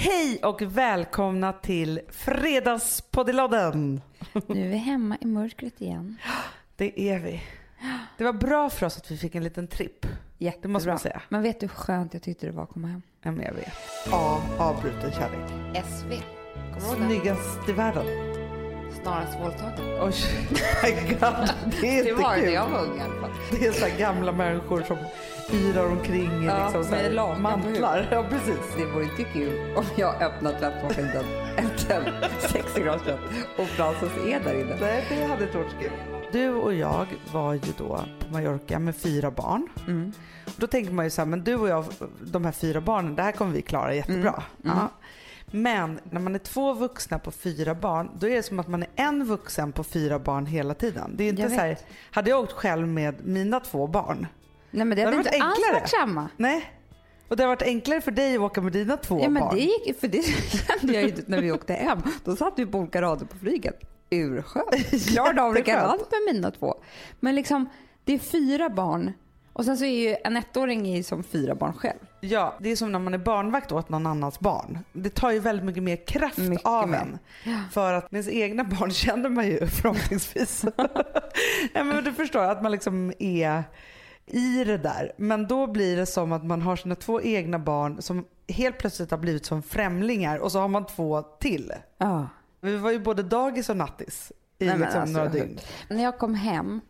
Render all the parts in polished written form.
Hej och välkomna till Fredagspoddelodden. Nu är vi hemma i mörkret igen. Det är vi. Det var bra för oss att vi fick en liten tripp. Jättebra. Det måste man säga. Men vet du hur skönt jag tyckte det var att komma hem? Ja, men jag vet. Ja, avbruten kärlek. SV. Kommer du ihåg Snyggast i världen. det? Snarast våldtagen. Oj, my God. Det är Det inte var kul. det jag var ung i alla fall. Det är så här gamla människor som yrar omkring i Ja, liksom så med här lakan mantlar. Ja, precis. Det vore inte kul om jag öppnat tvättmaskinen efter 60 grader kött och Frances är där inne. Nej, det hade inte varit kul. Du och jag var ju då på Mallorca med 4 barn. Mm. Då tänker man ju så här, men du och jag, de här 4 barnen, det här kommer vi klara jättebra. Ja. Men när man är 2 vuxna på 4 barn, då är det som att man är en vuxen på 4 barn hela tiden. Det är inte Jag så här, hade jag åkt själv med mina 2 barn. Nej, men det hade varit inte alls enklare. varit samma. Nej. Och det har varit enklare för dig att åka med dina 2 Ja, men barn. det gick, för det kände jag ju när vi åkte hem. Då satt vi på olika rader på flyget. Urskönt. Klarade av det likadant med mina 2. Men liksom, det är 4 barn. Och sen så är ju en 1-åring som 4 barn själv. Ja, det är som när man är barnvakt åt någon annans barn. Det tar ju väldigt mycket mer kraft av en. För att med sina egna barn känner man ju förhoppningsvis. Ja, men du förstår att man liksom är i det där. Men då blir det som att man har sina 2 egna barn som helt plötsligt har blivit som främlingar. Och så har man 2 till. Ja. Vi var ju både dagis och nattis i Nej, men liksom alltså, några dygn. När jag kom hem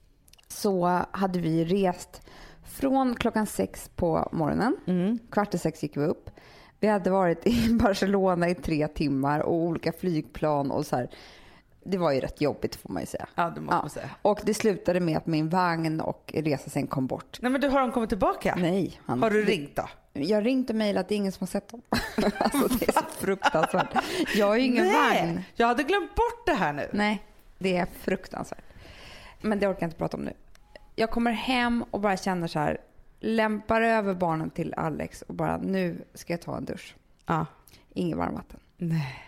så hade vi rest från klockan 6 på morgonen. 5:15 gick vi upp. Vi hade varit i Barcelona i 3 timmar och olika flygplan och så här. Det var ju rätt jobbigt får man ju säga. Ja, det måste man säga. Och det slutade med att min vagn och resan kom bort. Nej, men du, har de kommit tillbaka? Nej. Har du ringt då? Jag har ringt och mejlat, det är ingen som har sett dem. Alltså det är så fruktansvärt. Jag har ju ingen vagn. Jag hade glömt bort det här nu. Nej, det är fruktansvärt. Men det orkar jag inte prata om nu. Jag kommer hem och bara känner så här, lämpar över barnen till Alex och bara nu ska jag ta en dusch. Ja. Inget varmvatten. Nej.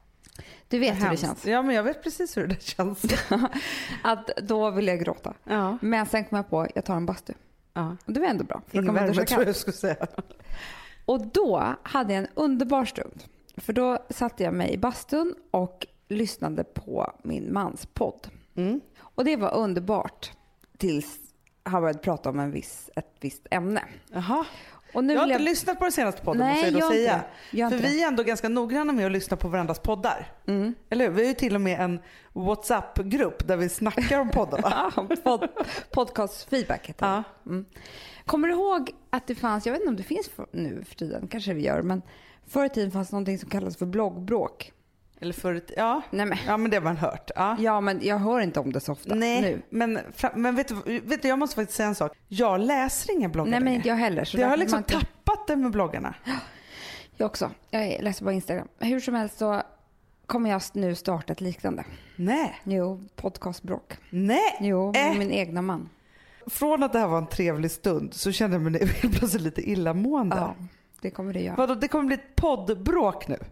Du vet hur det känns. Ja, men jag vet precis hur det känns. Att då vill jag gråta. Ja. Men sen kom jag på, jag tar en bastu. Ja. Och det var ändå bra. För Ingen värme tror jag skulle säga. Och då hade jag en underbar stund. För då satte jag mig i bastun och lyssnade på min mans podd. Och det var underbart tills han började prata om ett visst ämne. Jaha. Och nu Jag har inte lyssnat på den senaste podden. Nej, måste jag då säga. För vi är ändå ganska noggranna med att lyssna på varandras poddar. Eller hur? Vi har ju till och med en WhatsApp-grupp där vi snackar om poddarna. Podcast feedback heter det. Kommer du ihåg att det fanns, jag vet inte om det finns nu för tiden, kanske vi gör, men förr i tiden fanns någonting som kallas för bloggbråk. Eller förut, ja. Nej, men. Ja, men det har man hört. Ja. Ja, men jag hör inte om det så ofta. Nej, nu. Men vet du, jag måste faktiskt säga en sak. Jag läser inga bloggar. Nej, men längre. inte jag heller. Så jag har kan liksom man inte... tappat det med bloggarna. Jag också. Jag läser bara Instagram. Hur som helst så kommer jag nu starta ett liknande. Nej. Jo, podcastbråk. Nej. Jo, med min egna man. Från att det här var en trevlig stund så kände jag mig helt plötsligt lite illamående. Ja, det kommer det göra. Vadå, det kommer bli ett poddbråk nu?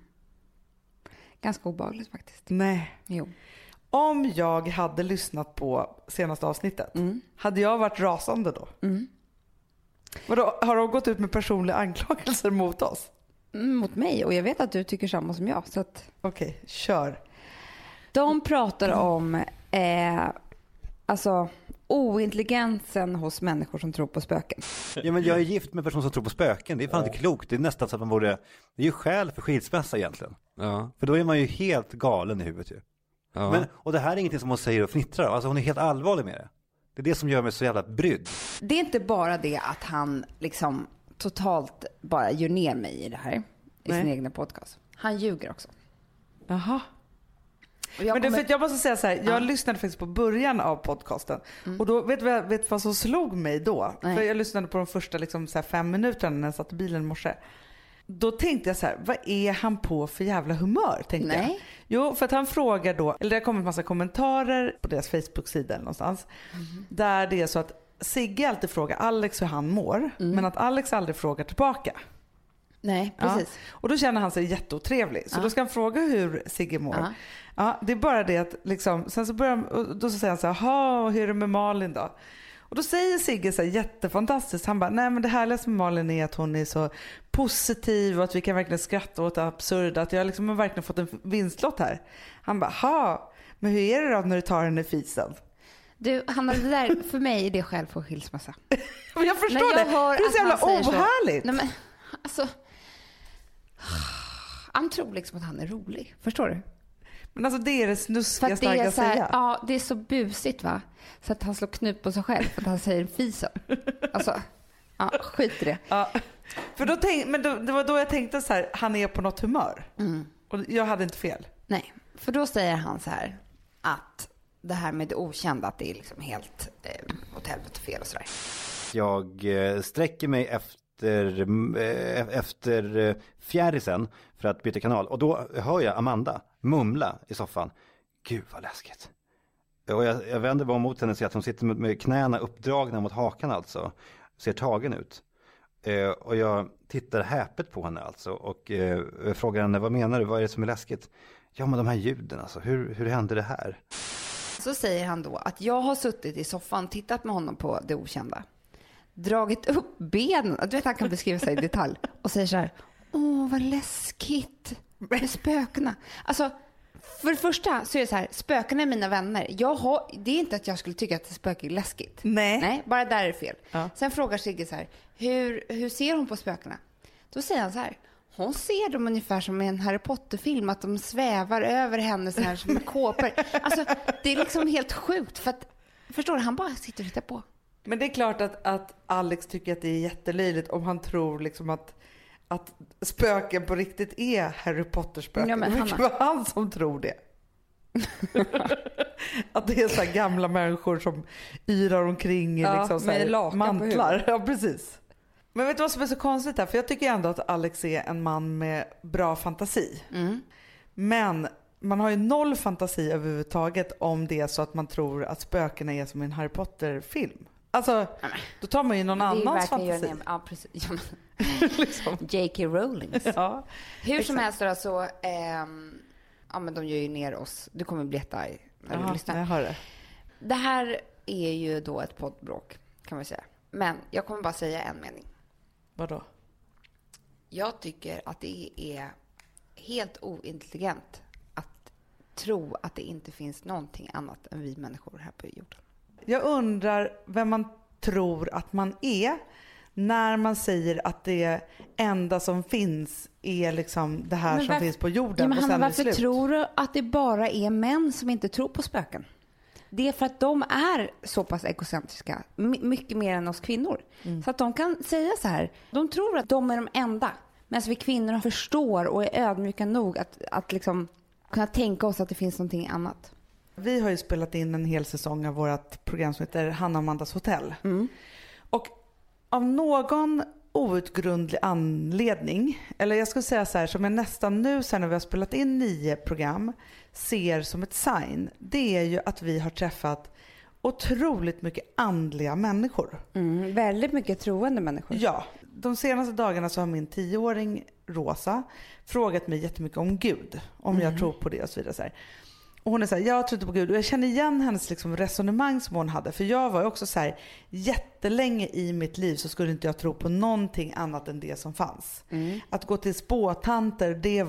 Ganska obehagligt faktiskt. Nej. Jo. Om jag hade lyssnat på senaste avsnittet, hade jag varit rasande då? Vadå, har de gått ut med personliga anklagelser mot oss? Mot mig, och jag vet att du tycker samma som jag. Så att... Okej, kör. De pratar om alltså ointelligensen hos människor som tror på spöken. Ja, men jag är gift med en person som tror på spöken. Det är fan inte klokt. Det är nästan så att man borde... Det är ju skäl för skilsmässa egentligen. Ja. För då är man ju helt galen i huvudet ju. Ja. Men, och det här är ingenting som hon säger och fnittrar. Alltså hon är helt allvarlig med det. Det är det som gör mig så jävla brydd. Det är inte bara det att han liksom totalt bara gör ner mig i det här. I sin egna podcast. Han ljuger också. Jaha. Men för jag måste säga så här, jag lyssnade faktiskt på början av podcasten och då vet du vad som slog mig då? Nej. För jag lyssnade på de första liksom så här 5 minuterna när jag satt i bilen i morse. Då tänkte jag så här, vad är han på för jävla humör? Tänkte jag. Jo, för att han frågar då, eller det har kommit en massa kommentarer på deras Facebook-sida eller någonstans, där det är så att Sigge alltid frågar Alex hur han mår, men att Alex aldrig frågar tillbaka. Nej, precis. Ja. Och då känner han sig jätteotrevlig. Så då ska han fråga hur Sigge mår. Ja, det är bara det att liksom, sen så börjar då så säger han så här, jaha, hur är det med Malin då? Och då säger Sigge så här jättefantastiskt. Han bara, nej men det härligaste med Malin är att hon är så positiv och att vi kan verkligen skratta åt det absurda. Att jag liksom har verkligen fått en vinstlott här. Han bara, ha, men hur är det då när du tar henne i fisen? Du, Hanna, det där, för mig är det skäl för skilsmässa. Men jag förstår det. Det är så jävla ohärligt. Nej, men, alltså, han tror liksom att han är rolig. Förstår du? Men alltså det är det snuskigaste jag kan säga. Ja, det är så busigt va? Så att han slår knut på sig själv för att han säger fisen. Alltså, ja, skit i det. Ja. För det var då jag tänkte så här, han är på något humör. Och jag hade inte fel. Nej, för då säger han så här att det här med det okända, att det är liksom helt åt helvete fel och sådär. Jag sträcker mig efter fjärisen för att byta kanal. Och då hör jag Amanda mumla i soffan. Gud vad läskigt. Och jag vänder mig mot henne och ser att hon sitter med knäna uppdragna mot hakan alltså. Ser tagen ut. Och jag tittar häpet på henne alltså. Och frågar henne, vad menar du? Vad är det som är läskigt? Ja men de här ljuden alltså. Hur hände det här? Så säger han då att jag har suttit i soffan, tittat med honom på det okända. Dragit upp benen. Du vet, han kan beskriva sig i detalj. Och säger så här, åh vad läskigt med spökena. Alltså, för det första så är det så här, spökena är mina vänner. Det är inte att jag skulle tycka att spöken är läskigt. Nej, bara där är det fel. Ja. Sen frågar Sigge så här, hur ser hon på spökena? Då säger han så här, hon ser dem ungefär som i en Harry Potter-film, att de svävar över henne så här som kåpor. Alltså, det är liksom helt sjukt för att, förstår du, han bara sitter och hittar på. Men det är klart att Alex tycker att det är jättelöjligt om han tror liksom att spöken på riktigt är Harry Potter-spöken. Ja, men det var han som tror det. Att det är så här gamla människor som yrar omkring i liksom så här mantlar. Ja, precis. Men vet du vad som är så konstigt här? För jag tycker ändå att Alex är en man med bra fantasi. Men man har ju noll fantasi överhuvudtaget om det är så att man tror att spökena är som en Harry Potter-film. Alltså, då tar man ju någon annans fantasi. Ja, precis. Ja, liksom. J.K. Rowling. Ja, hur som helst då så, ja men de gör ju ner oss. Du kommer bli jättearg när du lyssnar. Jag hör det. Det här är ju då ett poddbråk, kan man säga. Men jag kommer bara säga en mening. Vadå? Jag tycker att det är helt ointelligent att tro att det inte finns någonting annat än vi människor här på jorden. Jag undrar vem man tror att man är när man säger att det enda som finns är liksom det här som finns på jorden. Ja, men och sen varför tror du att det bara är män som inte tror på spöken? Det är för att de är så pass egocentriska, mycket mer än oss kvinnor. Så att de kan säga så här, de tror att de är de enda. Medan vi kvinnor förstår och är ödmjuka nog att liksom kunna tänka oss att det finns någonting annat. Vi har ju spelat in en hel säsong av vårt program som heter Hanna och Amandas hotell. Och av någon outgrundlig anledning, eller jag skulle säga så här, som jag nästan nu sen när vi har spelat in 9 program ser som ett sign, det är ju att vi har träffat otroligt mycket andliga människor. Väldigt mycket troende människor. Ja, de senaste dagarna så har min 10-åring Rosa frågat mig jättemycket om Gud, om jag tror på det och så vidare så här. Och hon är så här, jag tror inte på Gud. Och jag känner igen hennes liksom resonemang som hon hade. För jag var ju också så här, jättelänge i mitt liv så skulle inte jag tro på någonting annat än det som fanns. Att gå till spåtanter, det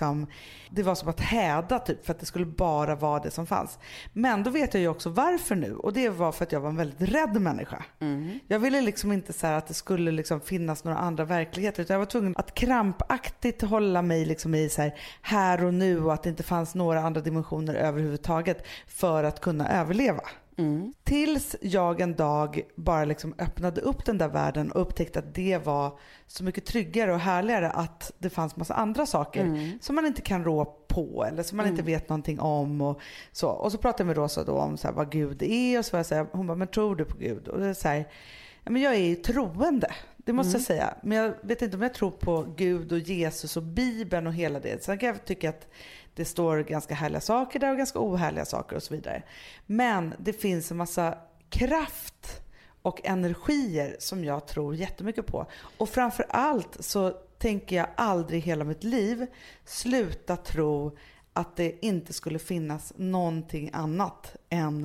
var som att häda typ, för att det skulle bara vara det som fanns. Men då vet jag ju också varför nu. Och det var för att jag var en väldigt rädd människa. Jag ville liksom inte så här att det skulle liksom finnas några andra verkligheter. Utan jag var tvungen att krampaktigt hålla mig liksom i så här och nu, och att det inte fanns några andra dimensioner överhuvudtaget för att kunna överleva. Tills jag en dag bara liksom öppnade upp den där världen och upptäckte att det var så mycket tryggare och härligare att det fanns massa andra saker som man inte kan rå på eller som man inte vet någonting om och så. Och så pratade jag med Rosa då om så här, vad Gud är, och så var jag så här, hon bara, men tror du på Gud? Och det är så här, ja, men jag är ju troende, det måste jag säga. Men jag vet inte om jag tror på Gud och Jesus och Bibeln och hela det. Sen kan jag tycka att det står ganska härliga saker där och ganska ohärliga saker och så vidare. Men det finns en massa kraft och energier som jag tror jättemycket på. Och framför allt så tänker jag aldrig hela mitt liv sluta tro att det inte skulle finnas någonting annat än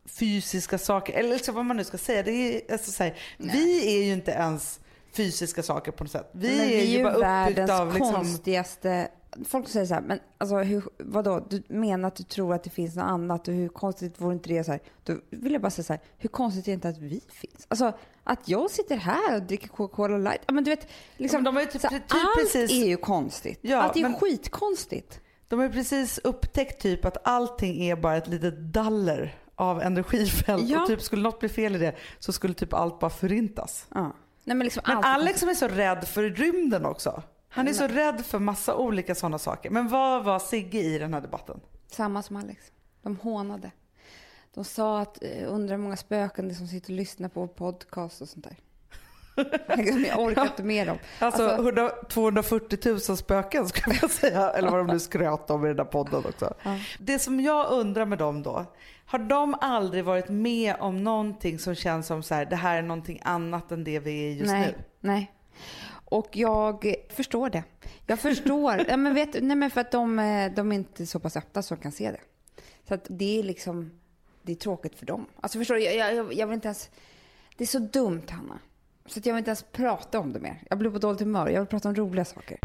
fysiska saker, eller liksom vad man nu ska säga. Det är, alltså, så här, vi är ju inte ens fysiska saker på något sätt. Vi är ju bara uppbyggt av liksom... konstigaste... Folk säger så här, men alltså, vadå? Du menar att du tror att det finns något annat och hur konstigt vore inte det så här? Då vill jag bara säga så här, hur konstigt är det inte att vi finns? Alltså, att jag sitter här och dricker Coca-Cola Light. Ja, men du vet, liksom, de är typ allt precis... är ju konstigt. Ja, allt är skitkonstigt. De har precis upptäckt typ att allting är bara ett litet daller av energifält. Ja. Och typ skulle något bli fel i det så skulle typ allt bara förintas. Ja. Nej, men liksom men Alex som är så rädd för rymden också. Han är så rädd för massa olika sådana saker. Men vad var Sigge i den här debatten? Samma som Alex. De hånade. De sa att undrar många spöken som sitter och lyssnar på podcast och sånt där. Jag orkar inte med dem. Alltså 240 000 spöken skulle jag säga. Eller vad de nu skröt om i den där podden också. Ja. Det som jag undrar med dem då. Har de aldrig varit med om någonting som känns som så här, det här är någonting annat än det vi är just nu? Nej. Och jag förstår det. Jag förstår. Ja, men för att de är inte så pass öppna så de kan se det. Så att det är liksom, det är tråkigt för dem. Alltså förstår du, jag vill inte ens, det är så dumt, Hanna. Så att jag vill inte ens prata om det mer. Jag blir på dåligt humör. Jag vill prata om roliga saker.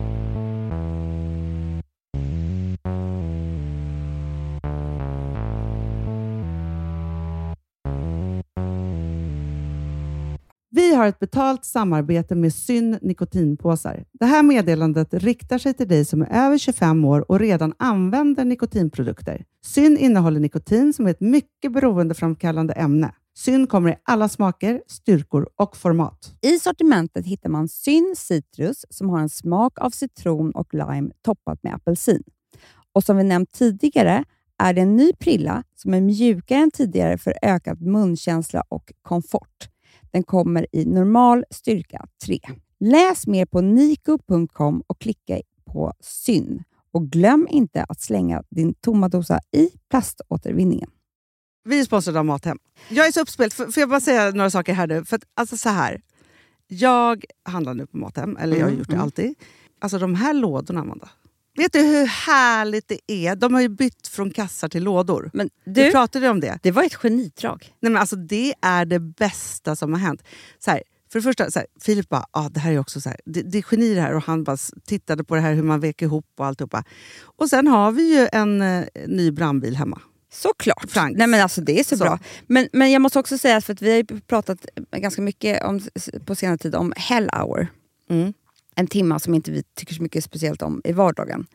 Vi har ett betalt samarbete med Syn nikotinpåsar. Det här meddelandet riktar sig till dig som är över 25 år och redan använder nikotinprodukter. Syn innehåller nikotin som är ett mycket beroendeframkallande ämne. Syn kommer i alla smaker, styrkor och format. I sortimentet hittar man Syn Citrus som har en smak av citron och lime toppat med apelsin. Och som vi nämnt tidigare är det en ny prilla som är mjukare än tidigare för ökad munkänsla och komfort. Den kommer i normal styrka 3. Läs mer på niko.com och klicka på Syn. Och glöm inte att slänga din tomma dosa i plaståtervinningen. Vi är sponsrade av Mathem. Jag är så uppspelt. Får jag bara säga några saker här nu? För att, alltså så här. Jag handlar nu på Mathem. Eller jag har gjort det alltid. Alltså de här lådorna, Amanda. Vet du hur härligt det är? De har ju bytt från kassar till lådor. Men du pratade om det. Det var ett genidrag. Nej, men alltså det är det bästa som har hänt. Så här, för det första, så här, Filip bara, det här är också så här, det är geni det här. Och han bara tittade på det här hur man vek ihop och alltihopa. Och sen har vi ju en ny brandbil hemma. Såklart. Franks. Nej, men alltså det är så bra. Men jag måste också säga, för att vi har ju pratat ganska mycket på senare tid om Hell Hour. En timme som inte vi tycker så mycket speciellt om i vardagen.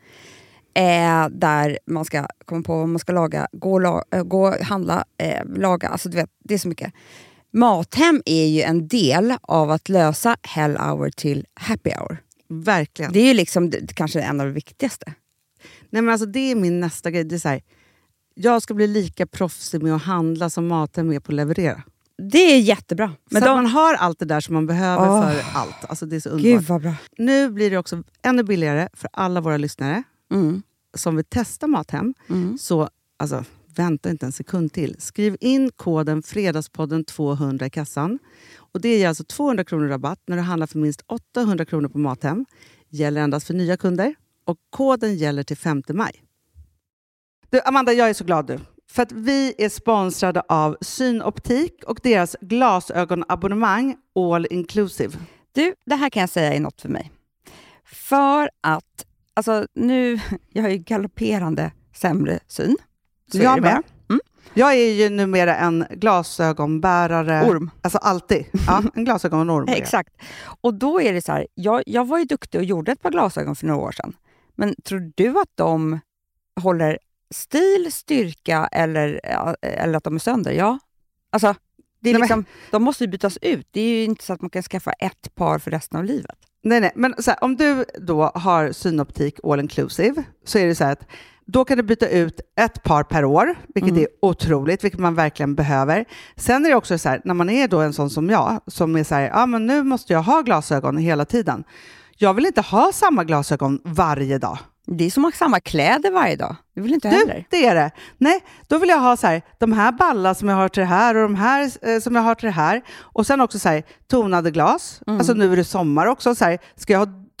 Där man ska komma på vad man ska laga, gå handla, laga. Alltså du vet, det är så mycket. Mathem är ju en del av att lösa Hell Hour till Happy Hour. Verkligen. Det är ju liksom kanske en av de viktigaste. Nej, men alltså det är min nästa grej. Det är så här, jag ska bli lika proffsig med att handla som Mathem är på att leverera. Det är jättebra. Men man har allt det där som man behöver för allt. Alltså det är så underbart. Gud vad bra. Nu blir det också ännu billigare för alla våra lyssnare som vill testa Mathem. Så alltså, vänta inte en sekund till. Skriv in koden Fredagspodden 200 i kassan. Och det ger alltså 200 kronor rabatt när du handlar för minst 800 kronor på Mathem. Gäller endast för nya kunder. Och koden gäller till 5 maj. Du, Amanda, jag är så glad nu. För att vi är sponsrade av Synoptik och deras glasögonabonnemang All Inclusive. Du, det här kan jag säga är något för mig. För att, alltså nu, jag har ju galopperande sämre syn. Så jag är med. Jag är ju numera en glasögonbärare. Orm. Alltså alltid. Ja, en glasögonorm. Exakt. Och då är det så här, jag var ju duktig och gjorde ett par glasögon för några år sedan. Men tror du att de håller stil, styrka eller att de är sönder? Ja. Alltså, det är liksom, de måste ju bytas ut. Det är ju inte så att man kan skaffa ett par för resten av livet. Nej. Men så här, om du då har Synoptik All Inclusive så är det så här att då kan du byta ut ett par per år, vilket är otroligt, vilket man verkligen behöver. Sen är det också så här, när man är då en sån som jag, som är så här, men nu måste jag ha glasögon hela tiden. Jag vill inte ha samma glasögon varje dag. Det är som att ha samma kläder varje dag. Det vill inte heller. Det är det. Nej, då vill jag ha så här, de här ballar som jag har till det här och de här som jag har till det här. Och sen också så här, tonade glas. Alltså nu är det sommar också. Så här, ska jag ha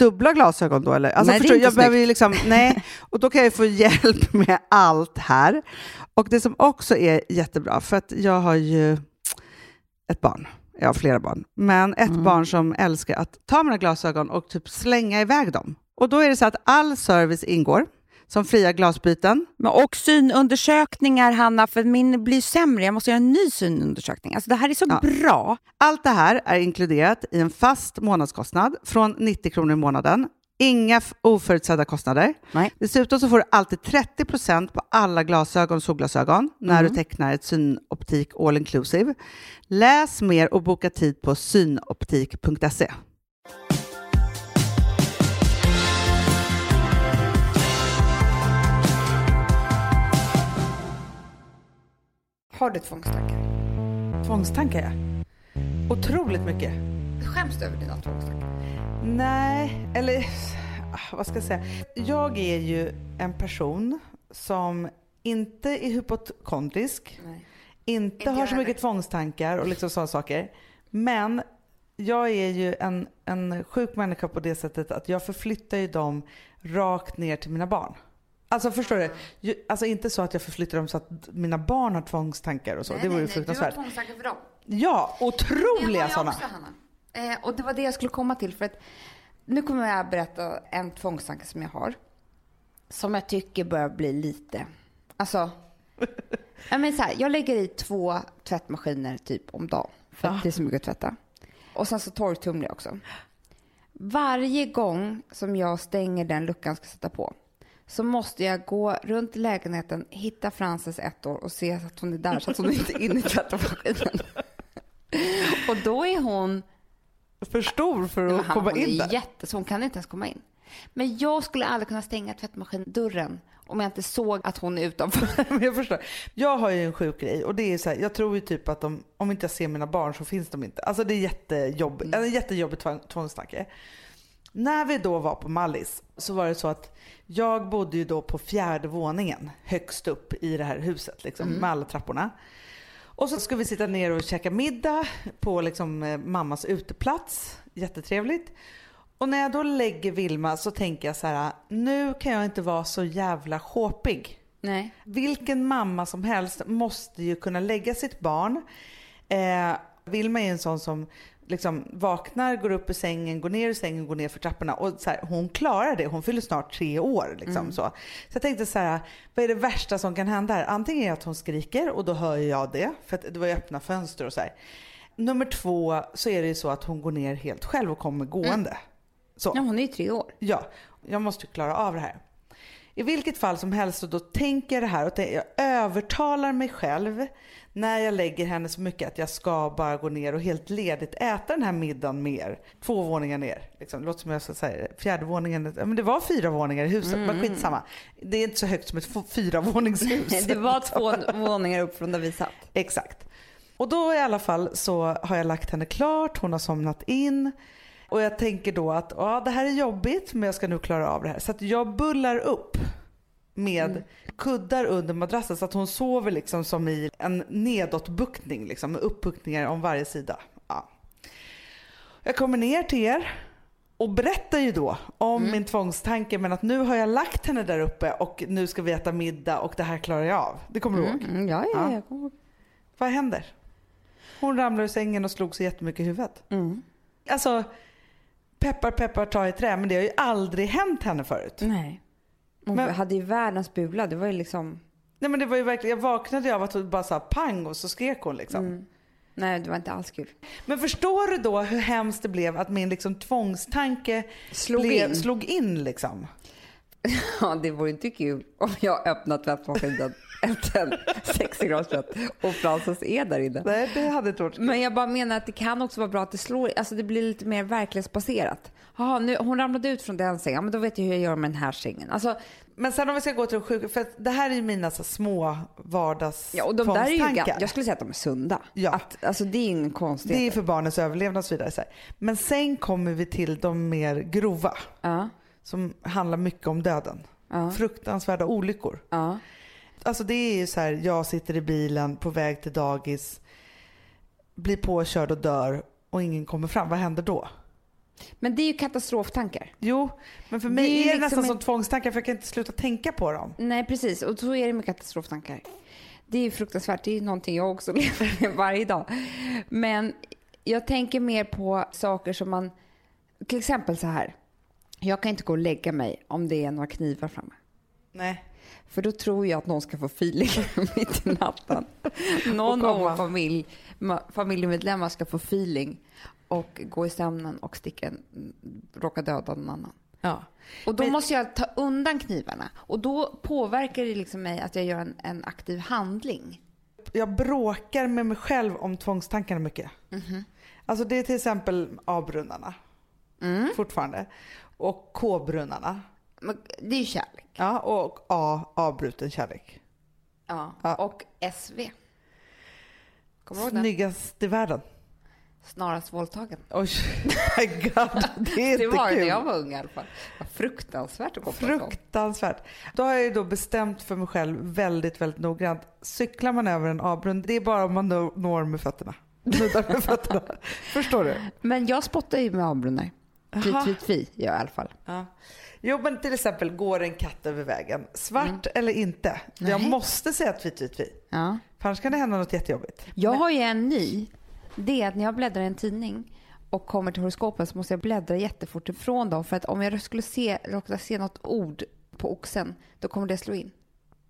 dubbla glasögon då eller? Alltså, Nej, förstår, det är inte jag behöver ju liksom, nej, och då kan jag få hjälp med allt här. Och det som också är jättebra, för att jag har ju ett barn. Jag har flera barn. Men ett barn som älskar att ta mina glasögon och typ slänga iväg dem. Och då är det så att all service ingår. Som fria glasbyten. Men och synundersökningar, Hanna, för min blir sämre. Jag måste göra en ny synundersökning. Alltså det här är så bra. Allt det här är inkluderat i en fast månadskostnad från 90 kronor i månaden. Inga oförutsedda kostnader. Nej. Dessutom så får du alltid 30% på alla glasögon och solglasögon när du tecknar ett synoptik all inclusive. Läs mer och boka tid på synoptik.se. Har du tvångstankar? Tvångstankar, ja. Otroligt mycket. Skäms du över dina tvångstankar? Nej, eller vad ska jag säga? Jag är ju en person som inte är hypokondrisk. Nej. Inte har så mycket tvångstankar och liksom sådana saker. Men jag är ju en sjuk människa på det sättet att jag förflyttar ju dem rakt ner till mina barn. Alltså förstår du? Alltså inte så att jag förflyttar dem så att mina barn har tvångstankar och så. Det vore ju fruktansvärt. Du har tvångstankar för dem. Ja, otroliga sådana. Också, Hanna. Och det var det jag skulle komma till. För att nu kommer jag att berätta en tvångstanke som jag har. Som jag tycker börjar bli lite... Alltså... men så här, jag lägger i 2 tvättmaskiner typ om dagen. För att det är så mycket att tvätta. Och sen så torktumlar jag också. Varje gång som jag stänger den luckan ska sätta på, så måste jag gå runt lägenheten, hitta Frances 1 år och se att hon är där så att hon inte är inne i tvättmaskinen. Och då är hon för stor för att komma in där. Så hon kan inte ens komma in. Men jag skulle aldrig kunna stänga tvättmaskindörren om jag inte såg att hon är utanför. Men jag förstår. Jag har ju en sjuk grej och det är så här, jag tror ju typ att om inte jag ser mina barn så finns de inte. Alltså det är jättejobbigt. En jättejobbig tvångstanke. När vi då var på Mallis så var det så att jag bodde ju då på 4:e våningen högst upp i det här huset liksom, med alla trapporna. Och så ska vi sitta ner och käka middag på liksom mammas uteplats. Jättetrevligt. Och när jag då lägger Vilma så tänker jag så här, nu kan jag inte vara så jävla sjåpig. Nej. Vilken mamma som helst måste ju kunna lägga sitt barn. Vilma är en sån som liksom vaknar, går upp ur sängen, går ner ur sängen, går ner för trapporna. Och så här, hon klarar det, hon fyller snart 3 år. Liksom, så jag tänkte så här, vad är det värsta som kan hända här? Antingen är det att hon skriker och då hör jag det. För att det var ju öppna fönster och så här. Nummer 2 så är det ju så att hon går ner helt själv och kommer gående. Så. Ja, hon är ju 3 år. Ja, jag måste ju klara av det här. I vilket fall som helst så då tänker jag det här och jag övertalar mig själv när jag lägger henne så mycket att jag ska bara gå ner och helt ledigt äta den här middagen mer. 2 våningar ner. Liksom. Det låter som jag ska säga 4:e våningen. Men det var 4 våningar i huset, men skitsamma. Det är inte så högt som ett 4-våningshus. Det var 2 våningar upp från där vi satt. Exakt. Och då i alla fall så har jag lagt henne klart, hon har somnat in. Och jag tänker då att det här är jobbigt men jag ska nu klara av det här. Så att jag bullar upp med kuddar under madrassen så att hon sover liksom som i en nedåtbuktning liksom, med uppbuktningar om varje sida. Ja. Jag kommer ner till er och berättar ju då om min tvångstanke, men att nu har jag lagt henne där uppe och nu ska vi äta middag och det här klarar jag av. Det kommer du ihåg? Ja, jag kommer ihåg. Vad händer? Hon ramlar ur sängen och slog sig jättemycket i huvudet. Alltså, peppar ta i trä, men det har ju aldrig hänt henne förut. Nej. Hon hade ju världens bula, det var ju liksom... Nej men det var ju verkligen, jag vaknade av att hon bara sa pang och så skrek hon liksom. Nej, det var inte alls kul. Men förstår du då hur hemskt det blev att min liksom tvångstanke slog in liksom? Ja, det vore inte kul om jag öppnat tvättmaskinen efter 60 graders tvätt och Frances är där inne. Nej, det hade inte varit kul. Men jag bara menar att det kan också vara bra att det slår, alltså det blir lite mer verklighetsbaserat. Jaha, nu hon ramlade ut från den sängen, men då vet jag hur jag gör med den här sängen. Alltså, men sen om vi ska gå till de sjuka, för det här är ju mina så små vardags ja, och de där är ju, jag skulle säga att de är sunda. Ja. Alltså det är ingen konstighet. Det är för barnens överlevnad och så vidare. Så här. Men sen kommer vi till de mer grova. Ja. Som handlar mycket om döden. Ja. Fruktansvärda olyckor. Ja. Alltså det är ju så här, jag sitter i bilen på väg till dagis, blir påkörd och dör och ingen kommer fram. Vad händer då? Men det är ju katastroftankar. Jo, men för mig är det nästan liksom som tvångstankar för jag kan inte sluta tänka på dem. Nej, precis. Och så är det med katastroftankar. Det är ju fruktansvärt. Det är ju någonting jag också lever med varje dag. Men jag tänker mer på saker som man... Till exempel så här. Jag kan inte gå och lägga mig om det är några knivar framme. Nej. För då tror jag att någon ska få feeling mitt i natten. Någon av vår familjemedlemmar ska få feeling och gå i sömnen och råka döda någon annan. Ja. Och då måste jag ta undan knivarna. Och då påverkar det liksom mig att jag gör en aktiv handling. Jag bråkar med mig själv om tvångstankarna mycket. Alltså det är till exempel A-brunnarna. Fortfarande. Och K-brunnarna. Det är ju kärlek. Ja, och avbruten kärlek. Ja. Och SV. Kommer du ihåg det? Snyggast i världen. Snarast våldtagen. Oj, my god. Det är det inte var kul. Det jag var ung i alla fall. Det var fruktansvärt att gå på. Fruktansvärt. Då har jag ju då bestämt för mig själv väldigt, väldigt noggrant. Cyklar man över en avbrunn, det är bara om man når med fötterna. Nuddar med fötterna. Förstår du? Men jag spottar ju med avbrunnar. Fi, ja, i alla fall. Ja. Jo, men till exempel går en katt över vägen. Svart eller inte? Nej. Jag måste säga fi. Ja. För annars kan det hända något jättejobbigt. Jag har ju en ny. Det är att när jag bläddrar i en tidning och kommer till horoskopen så måste jag bläddra jättefort ifrån dem. För att om jag skulle råka se något ord på oxen, då kommer det slå in.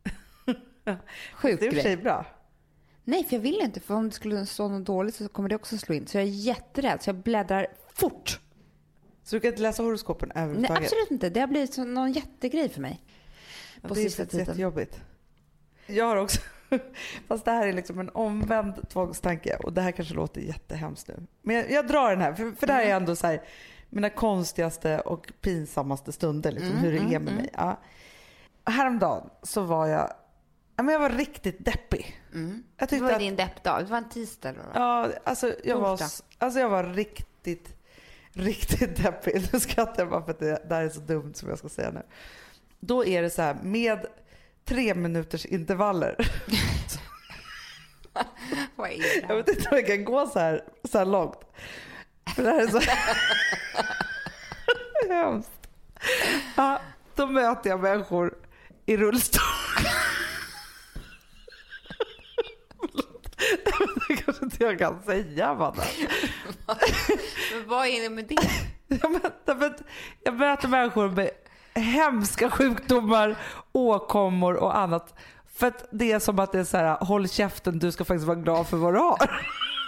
Sjukt det är i och för sig bra. Nej, för jag vill inte. För om det skulle stå något dåligt så kommer det också slå in. Så jag är jätterädd. Så jag bläddrar fort. Så du kan inte läsa horoskopen överhuvudtaget? Nej, absolut inte. Det har blivit någon jättegrej för mig. På det är sista tiden. jättejobbigt. Jag har också, fast det här är liksom en omvänd tvångstanke. Och det här kanske låter jättehemskt nu. Men jag drar den här. För det här är ändå så här, mina konstigaste och pinsammaste stunder. Liksom, hur det är med mig. Ja. Häromdagen så var jag var riktigt deppig. Jag tyckte det var din deppdag. Det var en tisdag då? Ja, alltså jag var riktigt deppig. Nu skrattar jag bara för att det här är så dumt som jag ska säga nu. Då är det så här med 3 minuters intervaller. Vad är det? Jag vet inte om jag kan gå så här långt. För det här är så hemskt. Ja, då möter jag människor i rullstol. Det kanske inte jag kan säga, Amanda. Men vad är det med det? Jag möter människor med hemska sjukdomar, åkommor och annat. För att det är som att det är så här: håll käften, du ska faktiskt vara glad för vad du har.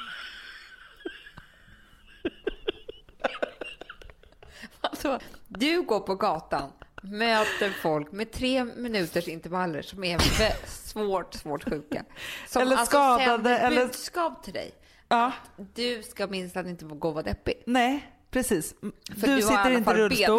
Alltså, du går på gatan, möter folk med 3 minuters intervaller som är svårt sjuka. Som eller skadade. Eller budskap till dig. Ja. Du ska minst att inte gå vara deppig. Nej, precis. För du sitter inte i rullstol.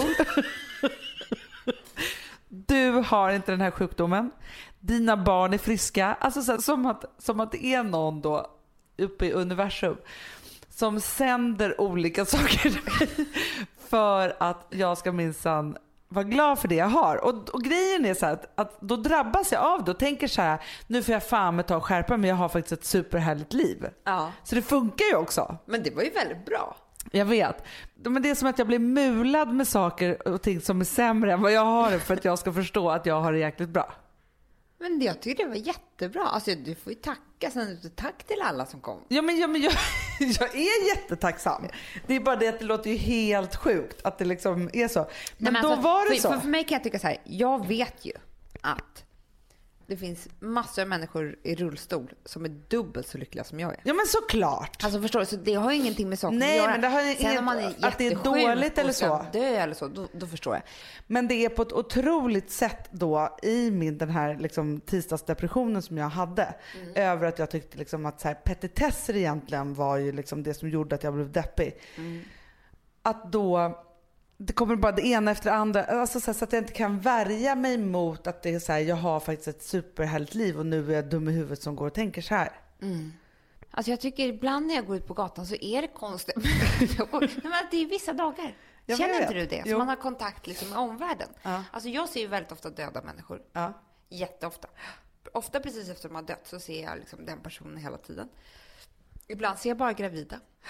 Du har inte den här sjukdomen. Dina barn är friska. Alltså så som att det är någon då uppe i universum som sänder olika saker till mig för att jag ska minsann vara glad för det jag har. Och grejen är så här att då drabbas jag av det och tänker så här: nu får jag fan med ta och skärpa, men jag har faktiskt ett superhärligt liv. Ja. Så det funkar ju också. Men det var ju väldigt bra. Jag vet. Men det är som att jag blir mulad med saker och ting som är sämre än vad jag har, för att jag ska förstå att jag har det jäkligt bra. Men jag tycker det var jättebra. Alltså, du får ju tacka sen. Tack till alla som kom. Ja, men jag är jättetacksam. Det är bara det att det låter ju helt sjukt att det liksom är så. Men då alltså, var det så. För mig kan jag tycka så här. Jag vet ju att det finns massor av människor i rullstol som är dubbelt så lyckliga som jag är. Ja, men såklart. Alltså förstår du, så det har ju ingenting med saker att göra. Nej, men det har sen inget, om man är att det är dåligt eller så. Dö eller så, då förstår jag. Men det är på ett otroligt sätt då i den här liksom tisdagsdepressionen som jag hade. Över att jag tyckte liksom att så här, petitesser egentligen var ju liksom det som gjorde att jag blev deppig. Att då det kommer bara det ena efter det andra, alltså så att jag inte kan värja mig mot att det är så här: jag har faktiskt ett superhärligt liv och nu är jag dum i huvudet som går och tänker så här. Alltså jag tycker ibland när jag går ut på gatan så är det konstigt. Men det är vissa dagar. Känner inte du det? Så man har kontakt liksom med omvärlden. Ja. Alltså jag ser ju väldigt ofta döda människor. Ja. Jätteofta. Ofta precis efter de har dött så ser jag liksom den personen hela tiden. Ibland ser jag bara gravida.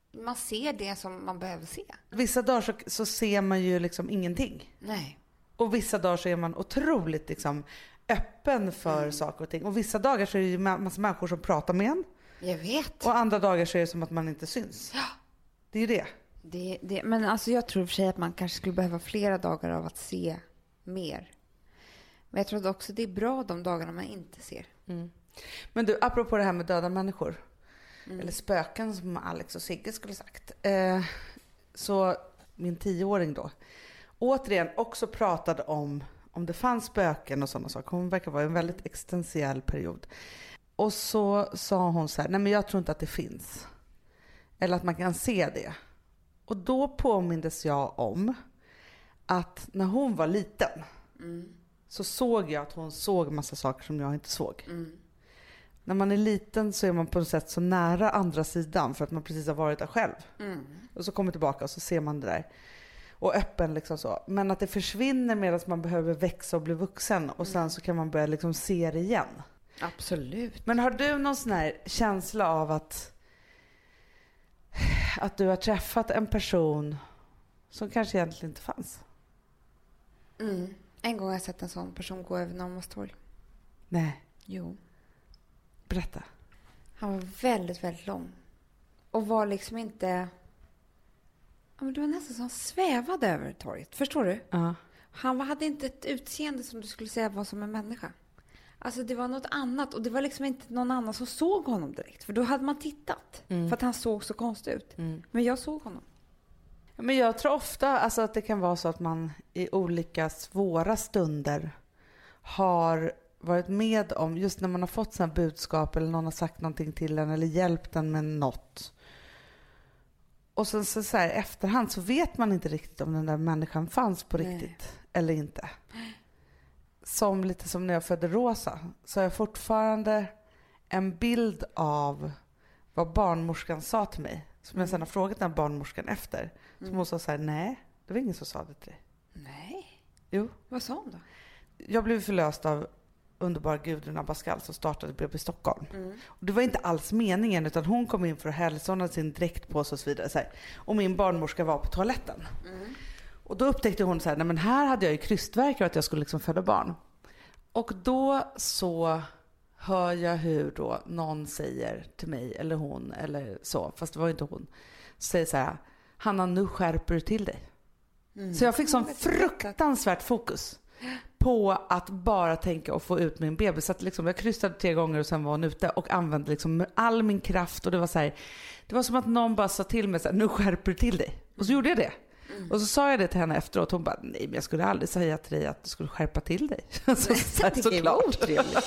Man ser det som man behöver se. Vissa dagar så ser man ju liksom ingenting. Nej. Och vissa dagar så är man otroligt liksom öppen för saker och ting. Och vissa dagar så är det ju massa människor som pratar med en. Jag vet. Och andra dagar så är det som att man inte syns. Ja. Det är ju det. Men alltså jag tror för sig att man kanske skulle behöva flera dagar av att se mer. Men jag tror att också det är bra de dagarna man inte ser. Mm. Men du, apropå det här med döda människor. Eller spöken som Alex och Sigge skulle sagt. Så min 10-åring då. Återigen också pratade om det fanns spöken och sådana saker. Hon verkar vara i en väldigt existentiell period. Och så sa hon så här, nej men jag tror inte att det finns. Eller att man kan se det. Och då påmindes jag om att när hon var liten så såg jag att hon såg massa saker som jag inte såg. När man är liten så är man på något sätt så nära andra sidan för att man precis har varit där själv. Och så kommer tillbaka och så ser man det där. Och öppen liksom så. Men att det försvinner medan man behöver växa och bli vuxen. Och sen så kan man börja liksom se det igen. Absolut. Men har du någon sån här känsla av att du har träffat en person som kanske egentligen inte fanns? En gång har jag sett en sån person gå över Norrmalmstorg. Nej. Jo. Berätta. Han var väldigt, väldigt lång. Och var liksom inte... Ja, men det var nästan som han svävade över torget. Förstår du? Ja. Han hade inte ett utseende som du skulle säga var som en människa. Alltså det var något annat. Och det var liksom inte någon annan som såg honom direkt. För då hade man tittat. För att han såg så konstigt ut. Men jag såg honom. Men jag tror ofta alltså, att det kan vara så att man i olika svåra stunder har varit med om, just när man har fått sådana budskap eller någon har sagt någonting till en eller hjälpt en med något. Och sen så här, efterhand så vet man inte riktigt om den där människan fanns på riktigt eller inte. Som lite som när jag födde Rosa så har jag fortfarande en bild av vad barnmorskan sa till mig. Som jag sedan har frågat den barnmorskan efter. Som hon sa så här, nej, det var ingen som sa det till dig. Nej. Jo. Vad sa hon då? Jag blev förlöst av underbara Gudrun Abascal som startade BB Stockholm. Och det var inte alls meningen utan hon kom in för att hälsa, hon hade sin dräkt på sig och så vidare. Så här. Och min barnmorska var på toaletten. Och då upptäckte hon så här, nej men här hade jag ju krystvärk att jag skulle liksom föda barn. Och då så hör jag hur då någon säger till mig, eller hon, eller så, fast det var inte hon, säger så här, Hanna, nu skärper du till dig. Så jag fick sån fruktansvärt fokus på att bara tänka och få ut min bebis. Så att liksom, jag kryssade 3 gånger och sen var hon ute och använde liksom all min kraft. Och det var så här, det var som att någon bara sa till mig så här, nu skärper du till dig. Och så gjorde jag det. Och så sa jag det till henne efteråt. Hon bara, nej men jag skulle aldrig säga till dig att du skulle skärpa till dig. Såklart.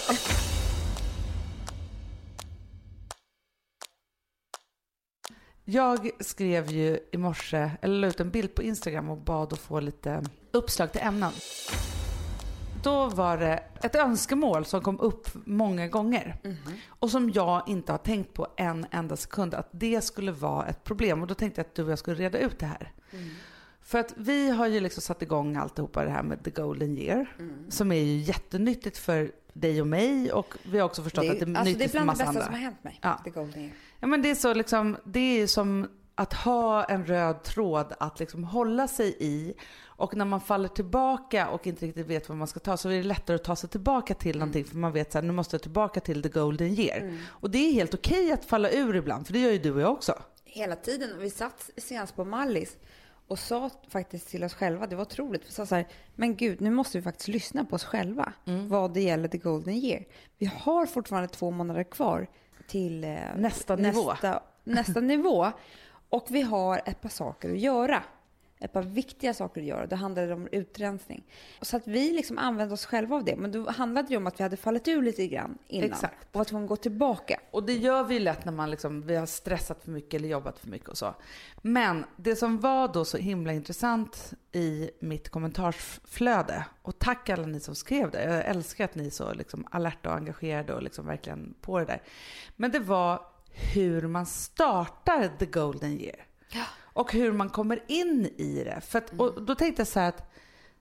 Jag skrev ju i morse, eller la ut en bild på Instagram och bad att få lite uppslag till ämnen. Då var det ett önskemål som kom upp många gånger. Och som jag inte har tänkt på en enda sekund att det skulle vara ett problem. Och då tänkte jag att du och jag skulle reda ut det här. För att vi har ju liksom satt igång alltihopa det här med The Golden Year. Som är ju jättenyttigt för dig och mig. Och vi har också förstått att det är nyttigt för massa andra. Det är bland det bästa som har hänt mig. Ja. The Golden Year. Ja men det är så liksom, det är ju som att ha en röd tråd att liksom hålla sig i. Och när man faller tillbaka och inte riktigt vet vad man ska ta så är det lättare att ta sig tillbaka till någonting. För man vet så här, nu måste jag tillbaka till The Golden Year. Och det är helt okej att falla ur ibland, för det gör ju du och jag också. Hela tiden. Vi satt senast på Mallis och sa faktiskt till oss själva, det var otroligt. Vi sa så här, men gud, nu måste vi faktiskt lyssna på oss själva. Vad det gäller The Golden Year. Vi har fortfarande 2 månader kvar till nästa nivå. Och vi har ett par saker att göra. Ett par viktiga saker att göra. Det handlade om utrensning. Så att vi liksom använde oss själva av det. Men då handlade det om att vi hade fallit ur lite grann innan. Exakt. Och att vi gå tillbaka. Och det gör vi lätt när man liksom, vi har stressat för mycket eller jobbat för mycket och så. Men det som var då så himla intressant i mitt kommentarsflöde. Och tack alla ni som skrev det. Jag älskar att ni är så liksom alerta och engagerade och liksom verkligen på det där. Men det var hur man startar The Golden Year. Ja. Och hur man kommer in i det. För att, och då tänkte jag så här att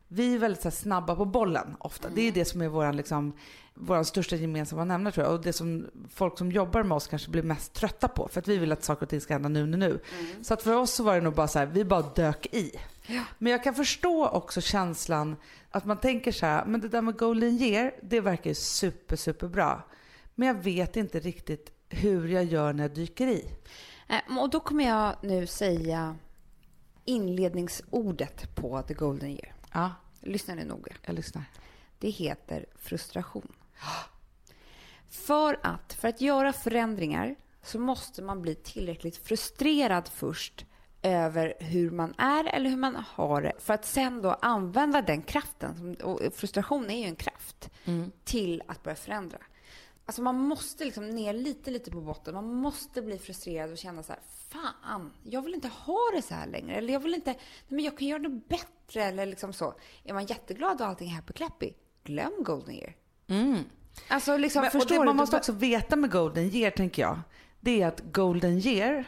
vi är väldigt så här, snabba på bollen ofta. Det är det som är vår största gemensamma nämnare tror jag. Och det som folk som jobbar med oss kanske blir mest trötta på. För att vi vill att saker och ting ska hända nu. Så att för oss så var det nog bara så här, vi bara dök i. Ja. Men jag kan förstå också känslan att man tänker så här, men det där med Golden Year, det verkar ju superbra. Men jag vet inte riktigt hur jag gör när jag dyker i. Och då kommer jag nu säga inledningsordet på The Golden Year. Ja. Lyssna nu noga. Jag lyssnar. Det heter frustration. För att göra förändringar så måste man bli tillräckligt frustrerad först över hur man är eller hur man har det. För att sen då använda den kraften, och frustration är ju en kraft, till att börja förändra. Alltså man måste liksom ner lite på botten. Man måste bli frustrerad och känna så här, fan, jag vill inte ha det så här längre. Eller jag vill inte, men jag kan göra det bättre. Eller liksom så. Är man jätteglad och allting är happy-clappy, glöm Golden Year. Alltså liksom, men, förstår och det du? man måste också veta med Golden Year, tänker jag. Det är att Golden Year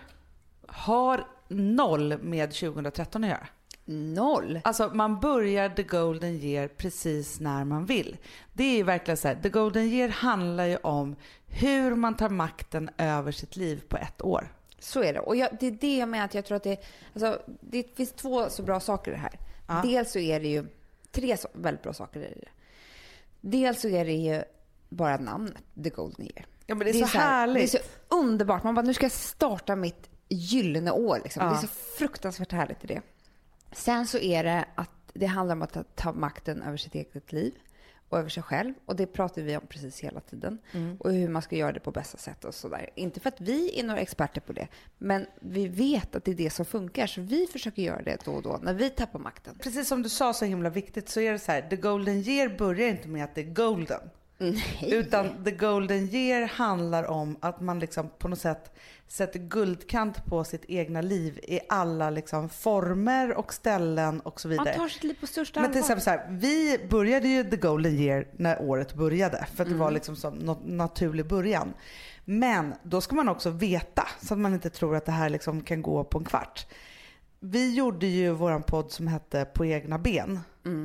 har 0 med 2013 att göra. 0. Alltså man börjar The Golden Year precis när man vill. Det är ju verkligen så här, The Golden Year handlar ju om hur man tar makten över sitt liv på ett år. Så är det. Och det är det jag menar, att jag tror att det finns 2 så bra saker i det här. Ja. Dels så är det ju 3 väldigt bra saker i det. Dels så är det ju bara namnet The Golden Year. Ja, men det är så härligt. Det är så underbart. Man bara, nu ska jag starta mitt gyllene år liksom. Ja. Det är så fruktansvärt härligt i det. Sen så är det att det handlar om att ta makten över sitt eget liv och över sig själv. Och det pratar vi om precis hela tiden. Och hur man ska göra det på bästa sätt och sådär. Inte för att vi är några experter på det. Men vi vet att det är det som funkar. Så vi försöker göra det då och då när vi tappar makten. Precis som du sa så himla viktigt, så är det så här. The Golden Year börjar inte med att det är golden. Nej. Utan The Golden Year handlar om att man liksom på något sätt sätter guldkant på sitt egna liv i alla liksom former och ställen och så vidare. Man tar sitt liv på största allvar. Men till exempel så här, vi började ju The Golden Year när året började, för att det var liksom som något naturlig början. Men då ska man också veta, så att man inte tror att det här liksom kan gå på en kvart. Vi gjorde ju våran podd som hette På egna ben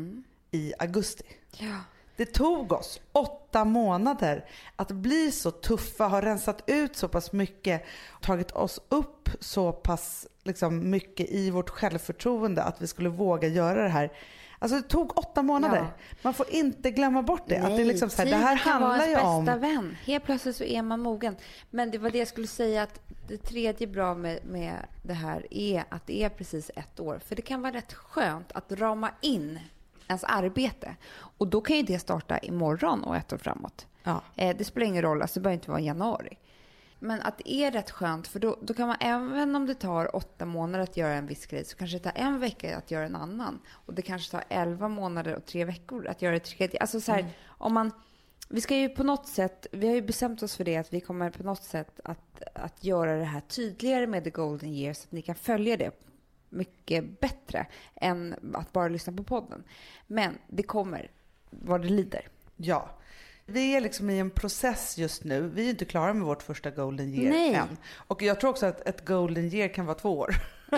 i augusti. Ja. Det tog oss 8 månader att bli så tuffa, ha rensat ut så pass mycket, tagit oss upp så pass liksom mycket i vårt självförtroende att vi skulle våga göra det här. Alltså det tog 8 månader. Ja. Man får inte glömma bort det. Nej, att det, liksom så här, det här handlar ju om... bästa vän. Helt plötsligt så är man mogen. Men det var det jag skulle säga, att det tredje bra med det här är att det är precis 1 år. För det kan vara rätt skönt att rama in ens arbete. Och då kan ju det starta imorgon och 1 år framåt. Ja. Det spelar ingen roll, alltså det behöver inte vara januari. Men att det är rätt skönt, för då kan man, även om det tar 8 månader att göra en viss grej, så kanske det tar 1 vecka att göra en annan. Och det kanske tar 11 månader och 3 veckor att göra det tredje. Alltså så här, vi ska ju på något sätt, vi har ju bestämt oss för det, att vi kommer på något sätt att göra det här tydligare med The Golden Year, så att ni kan följa det mycket bättre än att bara lyssna på podden. Men det kommer vad det lider. Ja. Vi är liksom i en process just nu. Vi är inte klara med vårt första Golden Year än. Och jag tror också att ett Golden Year kan vara 2 år.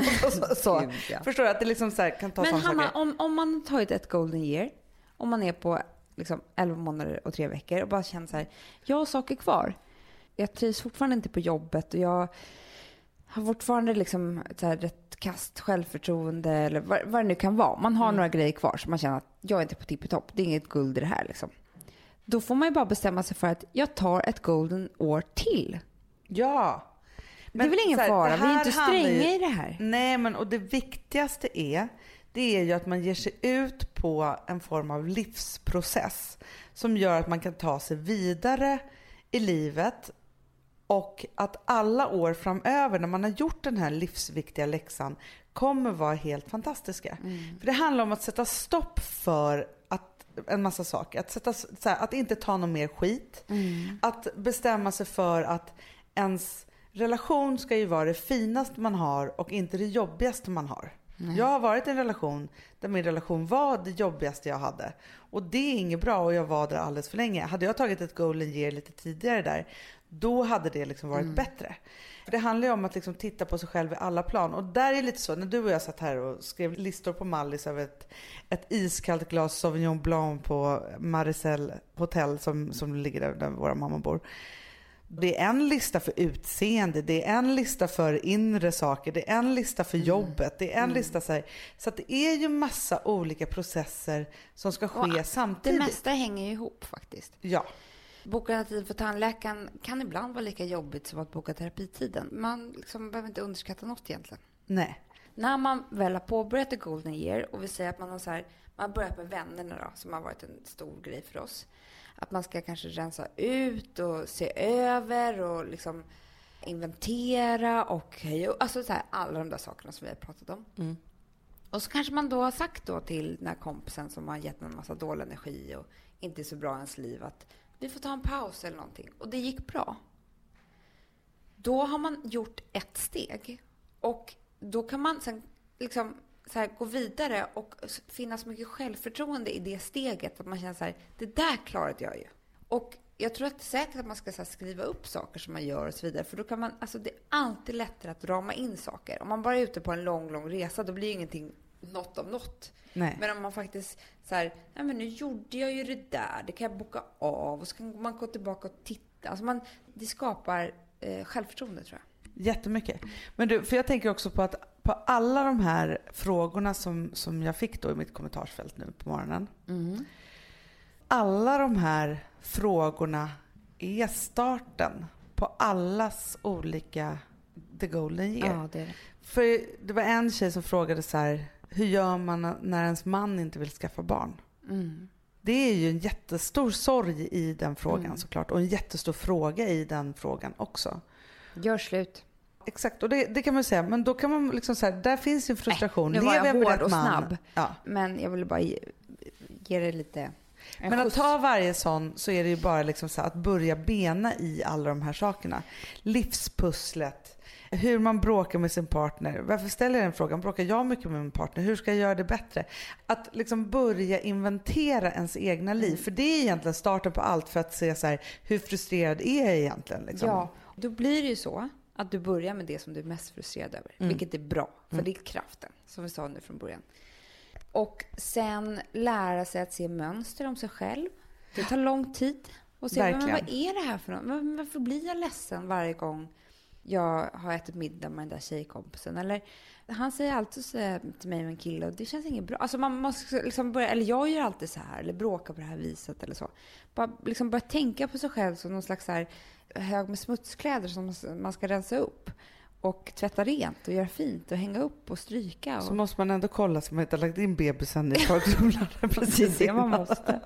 så. Gud, ja. Förstår du att det liksom så här kan ta sådana saker? Men om man har tagit ett Golden Year, om man är på liksom 11 månader och 3 veckor och bara känner så här, jag har saker kvar. Jag trivs fortfarande inte på jobbet och jag har fortfarande liksom så här rätt kast självförtroende eller vad det nu kan vara. Man har några grejer kvar som man känner att jag är inte på tippitopp. Det är inget guld i det här liksom. Då får man ju bara bestämma sig för att jag tar ett golden år till. Ja. Men det är väl ingen fara. Vi är inte stränga i det här. Nej, men och det viktigaste det är ju att man ger sig ut på en form av livsprocess som gör att man kan ta sig vidare i livet. Och att alla år framöver när man har gjort den här livsviktiga läxan kommer vara helt fantastiska. För det handlar om att sätta stopp för en massa saker. Att inte ta någon mer skit. Att bestämma sig för att ens relation ska ju vara det finaste man har och inte det jobbigaste man har. Jag har varit i en relation där min relation var det jobbigaste jag hade. Och det är inget bra och jag var där alldeles för länge. Hade jag tagit ett golden year lite tidigare där, då hade det liksom varit bättre. För det handlar ju om att liksom titta på sig själv i alla plan. Och där är lite så, när du och jag satt här och skrev listor på Mallis över ett iskallt glas Sauvignon Blanc på Maricel Hotel som ligger där våra mamma bor. Det är en lista för utseende, det är en lista för inre saker, det är en lista för jobbet, det är en lista så här. Så att det är ju massa olika processer som ska ske samtidigt. Det mesta hänger ju ihop faktiskt. Ja. Boka en tid för tandläkaren kan ibland vara lika jobbigt som att boka terapitiden. Man liksom behöver inte underskatta något egentligen. Nej. När man väl har påbörjat the golden year och vi säger att man har så här, man har börjat med vännerna då, som har varit en stor grej för oss. Att man ska kanske rensa ut och se över och liksom inventera och höja, alltså så här, alla de där sakerna som vi har pratat om. Och så kanske man då har sagt då till den här kompisen som har gett en massa dålig energi och inte är så bra i ens liv att vi får ta en paus eller någonting. Och det gick bra. Då har man gjort ett steg. Och då kan man sen liksom så här gå vidare och finna så mycket självförtroende i det steget att man känner så här, det där klarade jag ju. Och jag tror att det är säkert att man ska så här skriva upp saker som man gör och så vidare. För då kan man, alltså det är alltid lättare att rama in saker. Om man bara är ute på en lång resa, då blir ingenting något av något. Nej. Men om man faktiskt så här, ja men nu gjorde jag ju det där, det kan jag boka av och så kan man gå tillbaka och titta. Alltså det skapar självförtroende tror jag. Jättemycket. Men du, för jag tänker också på att på alla de här frågorna som jag fick då i mitt kommentarsfält nu på morgonen. Alla de här frågorna är starten på allas olika the golden year. Ja, det är det. För det var en tjej som frågade så här, hur gör man när ens man inte vill skaffa barn? Det är ju en jättestor sorg i den frågan såklart. Och en jättestor fråga i den frågan också. Gör slut. Exakt, och det kan man säga. Men då kan man liksom så här, där finns ju en frustration. Nu var jag med hård rätt och man? snabb. Ja. Men jag ville bara ge det lite... Men att ta varje sån så är det ju bara liksom så att börja bena i alla de här sakerna. Livspusslet, hur man bråkar med sin partner. Varför ställer jag den frågan? Bråkar jag mycket med min partner? Hur ska jag göra det bättre? Att liksom börja inventera ens egna liv. För det är egentligen starten på allt för att se så här, hur frustrerad är jag egentligen? Liksom. Ja, då blir det ju så att du börjar med det som du är mest frustrerad över. Vilket är bra, för det är kraften, som vi sa nu från början. Och sen lära sig att se mönster om sig själv. Det tar lång tid. Och se, men vad är det här för något? Varför blir jag ledsen varje gång jag har ätit middag med den där tjejkompisen? Eller han säger alltid så till mig med en kille och det känns inget bra. Alltså man måste liksom börja, eller jag gör alltid så här, eller bråkar på det här viset eller så. Bara liksom börja tänka på sig själv som någon slags så här hög med smutskläder som man ska rensa upp. Och tvätta rent och göra fint och hänga upp och stryka. Och... Så måste man ändå kolla så man inte har lagt in bebisen i torkrumlan. Precis det man måste.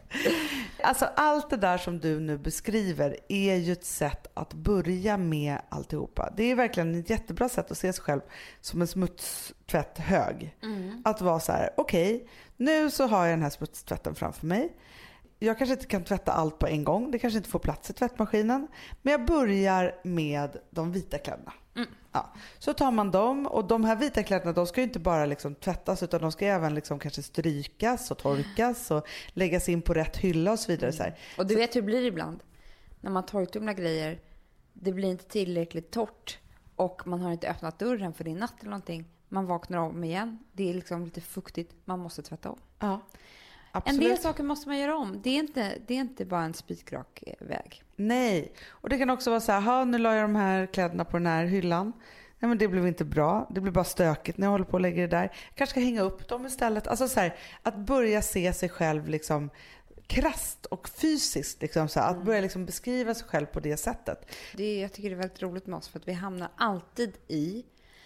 Alltså allt det där som du nu beskriver är ju ett sätt att börja med alltihopa. Det är verkligen ett jättebra sätt att se sig själv som en smutstvätthög. Att vara så här, okej, nu så har jag den här smutstvätten framför mig. Jag kanske inte kan tvätta allt på en gång. Det kanske inte får plats i tvättmaskinen. Men jag börjar med de vita kläderna. Ja. Så tar man dem. Och de här vita kläderna, de ska ju inte bara liksom tvättas. Utan de ska även liksom kanske strykas och torkas. Och läggas in på rätt hylla och så vidare. Så här. Och du vet hur det blir ibland. När man torktumlar grejer. Det blir inte tillräckligt torrt. Och man har inte öppnat dörren för det är natt eller någonting. Man vaknar om igen. Det är liksom lite fuktigt. Man måste tvätta om. Ja. Absolut. En del saker måste man göra om. Det är inte bara en spikrak väg. Nej, och det kan också vara så här, nu la jag de här kläderna på den här hyllan. Nej men det blev inte bra, det blev bara stökigt när jag håller på och lägger det där. Jag kanske ska hänga upp dem istället. Alltså så här, att börja se sig själv liksom krasst och fysiskt. Liksom, så här, att börja liksom beskriva sig själv på det sättet. Jag tycker det är väldigt roligt med oss för att vi hamnar alltid i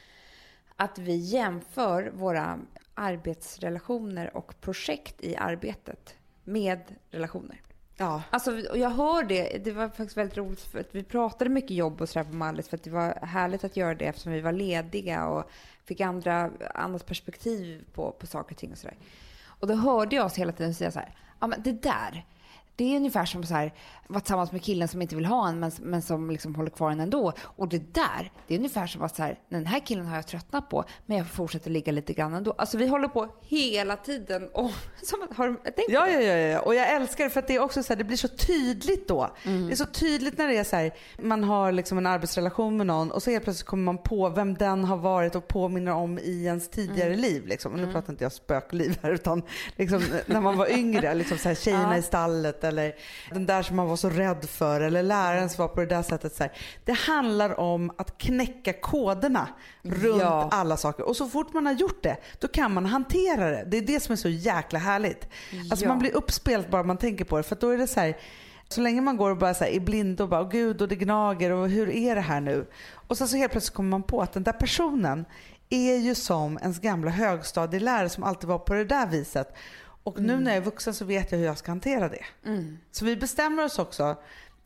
att vi jämför våra arbetsrelationer och projekt i arbetet med relationer. Ja. Alltså, och jag hör det var faktiskt väldigt roligt för att vi pratade mycket jobb och sådär på Mallis för att det var härligt att göra det eftersom vi var lediga och fick annat perspektiv på saker och ting och sådär. Och då hörde jag oss hela tiden säga så här, ja men det där, Det är ungefär som så här, vara tillsammans med killen som inte vill ha en men som liksom håller kvar en ändå. Och det är ungefär som att så här, den här killen har jag tröttnat på, men jag fortsätter ligga lite grann ändå. Alltså vi håller på hela tiden. Och, har du tänkt på det? Ja. Och jag älskar det för att det är också så här, det blir så tydligt då. Det är så tydligt när det är så här, man har liksom en arbetsrelation med någon och så helt plötsligt kommer man på vem den har varit och påminner om i ens tidigare liv. Liksom. Och nu pratar inte jag spökliv här, utan liksom, när man var yngre, liksom så här, tjejerna i stallet eller den där som man var så rädd för eller läraren som var på det där sättet. Så här. Det handlar om att knäcka koderna runt alla saker. Och så fort man har gjort det, då kan man hantera det. Det är det som är så jäkla härligt. Alltså man blir uppspelt bara man tänker på det. För då är det så här, så länge man går och bara så här, är blind och bara, gud, och det gnager och hur är det här nu? Och så helt plötsligt kommer man på att den där personen är ju som ens gamla högstadielärare som alltid var på det där viset. Och nu när jag är vuxen så vet jag hur jag ska hantera det. Så vi bestämmer oss också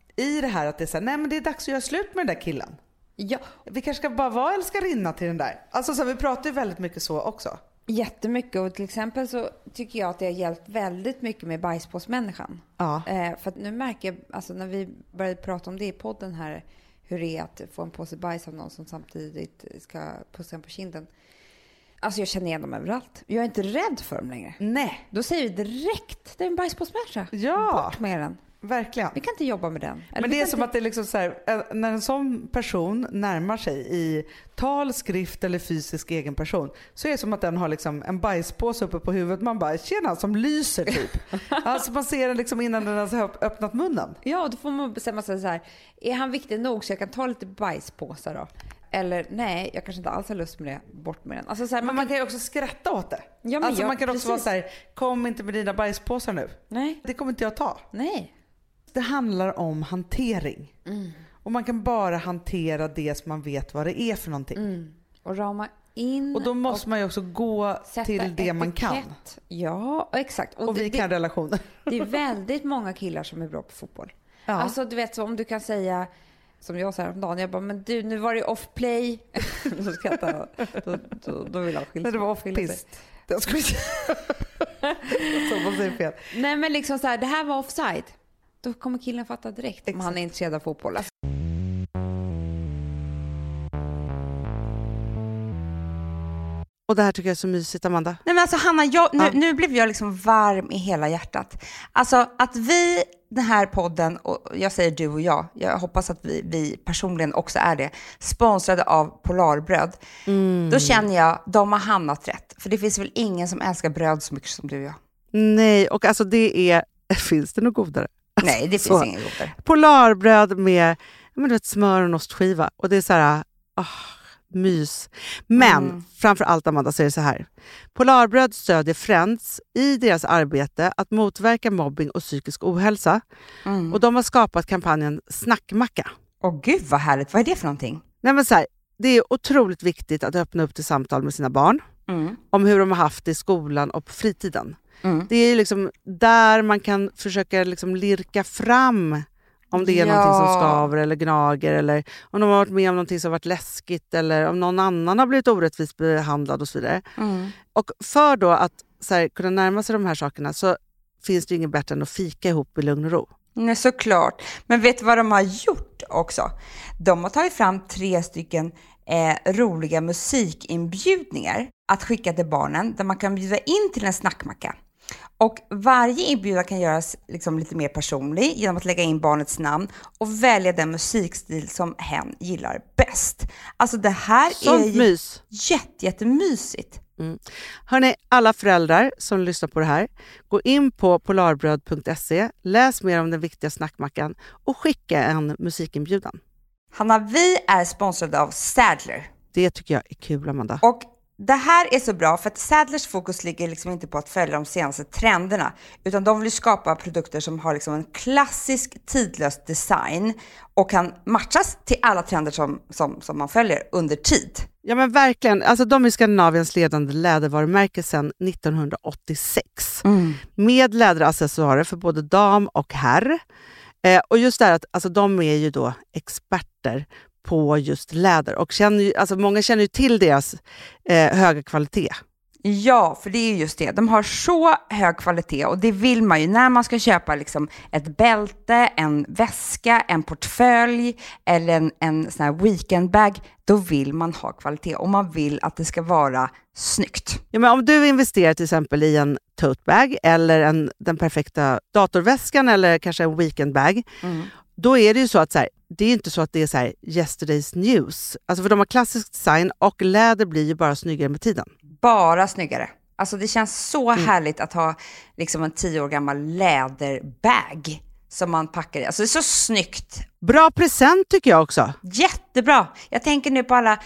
i det här att det är så här, nej men det är dags att göra slut med den där killen. Ja. Vi kanske ska bara vara älskarinna till den där. Alltså så vi pratar ju väldigt mycket så också. Jättemycket, och till exempel så tycker jag att det har hjälpt väldigt mycket med bajspåsmänniskan. Ja. För att nu märker jag, alltså när vi började prata om det i podden här, hur det är att få en påse bajs av någon som samtidigt ska pussa en på kinden. Alltså jag känner igen dem överallt. Jag är inte rädd för dem längre. Nej. Då säger vi direkt, det är en bajspåsmänniska. Ja. Bort med den. Verkligen. Vi kan inte jobba med den. Men det är som att det är liksom så här, när en sån person närmar sig i tal, skrift eller fysisk egen person, så är det som att den har liksom en bajspåse uppe på huvudet. Man bara, tjena, som lyser typ. Alltså man ser den liksom innan den har öppnat munnen. Ja, och då får man bestämma sig så här, är han viktig nog så jag kan ta lite bajspåsar då? Eller nej, jag kanske inte alls har lust med det, bort med den. Alltså, så här, men man kan ju också skratta åt det. Ja, men alltså man kan också precis. vara så här, kom inte med dina bajspåsar nu. Nej. Det kommer inte jag ta. Nej. Det handlar om hantering. Och man kan bara hantera det som man vet vad det är för någonting. Och rama in. Och då måste man ju också gå till det man kan. Ja, exakt. Och vi kan relationer. Det är väldigt många killar som är bra på fotboll. Ja. Alltså du vet, så om du kan säga, som jag sa häromdagen, jag bara, men du, nu var det off-play. Så skrattar jag. Då vill jag skilja. Nej, det var off-pist. Jag skulle säga. Så man säger fel. Nej, men liksom så här, det här var offside. Då kommer killen fatta direkt. Exakt. Om han är intresserad av fotboll. Alltså. Och det här tycker jag är så mysigt, Amanda. Nej men alltså Hanna, nu blev jag liksom varm i hela hjärtat. Alltså att vi, den här podden, och jag säger du och jag hoppas att vi personligen också är det, sponsrade av Polarbröd. Då känner jag, de har hamnat rätt. För det finns väl ingen som älskar bröd så mycket som du och jag. Nej, och alltså det är, finns det något godare? Nej, det finns ingen godare. Polarbröd med smör och en ostskiva. Och det är så här, mys. Men framför allt, Amanda, så är det så här. Polarbröd stödjer Friends i deras arbete att motverka mobbing och psykisk ohälsa. Och de har skapat kampanjen Snackmacka. Åh gud vad härligt, vad är det för någonting? Nej, men så här, det är otroligt viktigt att öppna upp till samtal med sina barn. Om hur de har haft det i skolan och på fritiden. Det är ju liksom där man kan försöka liksom lirka fram om det är någonting som skaver eller gnager, eller om de har varit med om någonting som har varit läskigt, eller om någon annan har blivit orättvist behandlad och så vidare. Och för då att så här, kunna närma sig de här sakerna, så finns det inget bättre än att fika ihop i lugn och ro. Nej, såklart. Men vet du vad de har gjort också? De har tagit fram 3 stycken roliga musikinbjudningar att skicka till barnen, där man kan bjuda in till en snackmacka. Och varje inbjudan kan göras liksom lite mer personlig genom att lägga in barnets namn och välja den musikstil som hen gillar bäst. Alltså det här är ju jättemysigt. Hörrni, alla föräldrar som lyssnar på det här, gå in på polarbröd.se, läs mer om den viktiga snackmackan och skicka en musikinbjudan. Hanna, vi är sponsrade av Sadler. Det tycker jag är kul, Amanda. Och det här är så bra för att Sadlers fokus ligger liksom inte på att följa de senaste trenderna, utan de vill skapa produkter som har liksom en klassisk tidlös design och kan matchas till alla trender som man följer under tid. Ja men verkligen, alltså de är Skandinaviens ledande lädervarumärke sedan 1986. Med läderaccessoarer för både dam och herr. Och just det här att alltså, de är ju då experter på just läder och många känner ju till deras höga kvalitet. Ja, för det är ju just det. De har så hög kvalitet och det vill man ju när man ska köpa liksom ett bälte, en väska, en portfölj eller en sån här weekendbag. Då vill man ha kvalitet och man vill att det ska vara snyggt. Ja, men om du investerar till exempel i en tote bag eller den perfekta datorväskan eller kanske en weekendbag, då är det ju så att så här, det är inte så att det är så här yesterday's news. Alltså för de har klassisk design och läder blir ju bara snyggare med tiden. Bara snyggare. Alltså det känns så härligt att ha liksom en 10 år gammal läderbag som man packar i. Alltså det är så snyggt. Bra present tycker jag också. Jättebra. Jag tänker nu på alla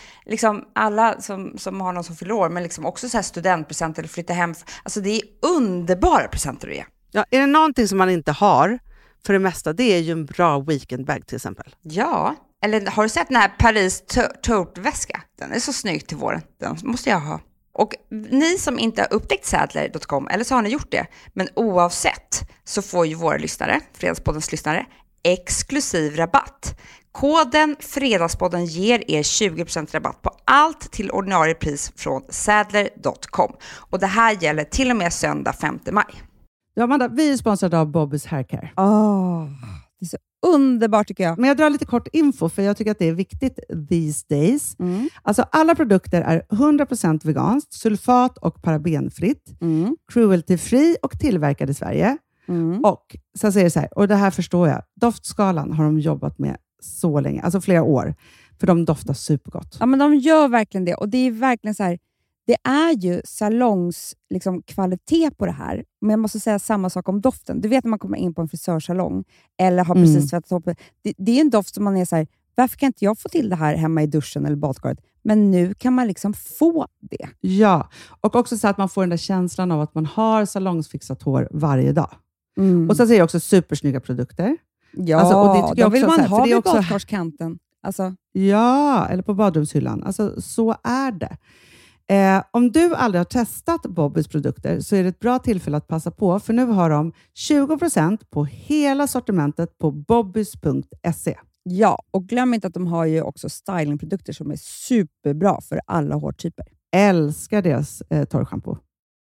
som har någon som fyller år, men liksom också så här studentpresent eller flytta hem. Alltså det är underbara presenter att ge. Ja, är det någonting som man inte har för det mesta, det är ju en bra weekendbag till exempel. Ja, eller har du sett den här Paris tote-väska? Den är så snygg till våren. Den måste jag ha. Och ni som inte har upptäckt Sadler.com, eller så har ni gjort det, men oavsett så får ju våra lyssnare, Fredagspoddens lyssnare, exklusiv rabatt. Koden Fredagspodden ger er 20% rabatt på allt till ordinarie pris från Sadler.com. Och det här gäller till och med söndag 5 maj. Ja, Amanda, vi är sponsrade av Bobbys Haircare. Det är så underbart tycker jag. Men jag drar lite kort info för jag tycker att det är viktigt these days. Alltså alla produkter är 100% veganskt, sulfat och parabenfritt, cruelty-free och tillverkad i Sverige. Och sen säger det så här, och det här förstår jag, doftskalan har de jobbat med så länge, alltså flera år, för de doftar supergott. Ja, men de gör verkligen det och det är verkligen så här, det är ju salongs liksom, kvalitet på det här. Men jag måste säga samma sak om doften. Du vet när man kommer in på en frisörsalong eller har precis tvättat upp. Det är en doft som man är så här, varför kan inte jag få till det här hemma i duschen eller badkaret? Men nu kan man liksom få det. Ja, och också så att man får den där känslan av att man har salongsfixat hår varje dag. Och sen säger jag också supersnygga produkter. Ja, alltså, och det tycker jag vill också, man så här, ha det är vid också badkarskanten. Alltså. Ja, eller på badrumshyllan. Alltså så är det. Om du aldrig har testat Bobbys produkter så är det ett bra tillfälle att passa på, för nu har de 20% på hela sortimentet på bobbys.se. Ja, och glöm inte att de har ju också stylingprodukter som är superbra för alla hårtyper. Älskar deras torrschampo.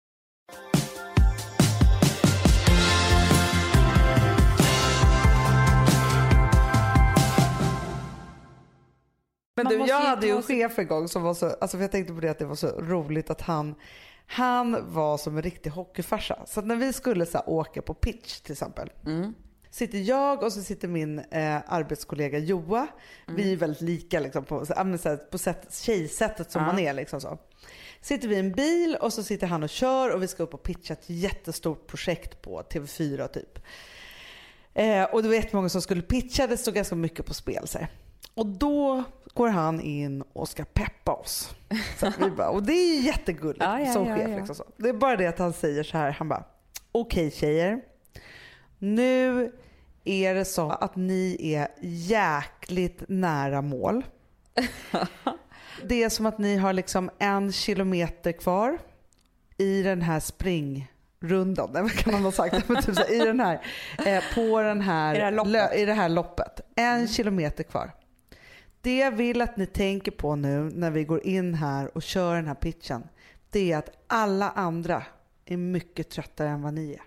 Men du, jag hade ju en chef en gång som var så, alltså för jag tänkte på det att det var så roligt att han var som en riktig hockeyfarsa. Så att när vi skulle så här, åka på pitch till exempel, sitter jag och så sitter min arbetskollega Joa. Vi är väldigt lika liksom, på tjejsättet som man är liksom så. Sitter vi i en bil och så sitter han och kör och vi ska upp och pitcha ett jättestort projekt på TV4 typ. Och det var jättemånga som skulle pitcha, det stod ganska mycket på spel så här. Och då går han in och ska peppa oss. Så vi bara, och det är ju jättegulligt som chef. Liksom så. Det är bara det att han säger så här, han bara, okej tjejer, nu är det så att ni är jäkligt nära mål. Det är som att ni har liksom 1 kilometer kvar i den här springrundan. Vad kan man ha sagt? I den här, på den här, i det här loppet. 1 kilometer kvar. Det jag vill att ni tänker på nu när vi går in här och kör den här pitchen, det är att alla andra är mycket tröttare än vad ni är.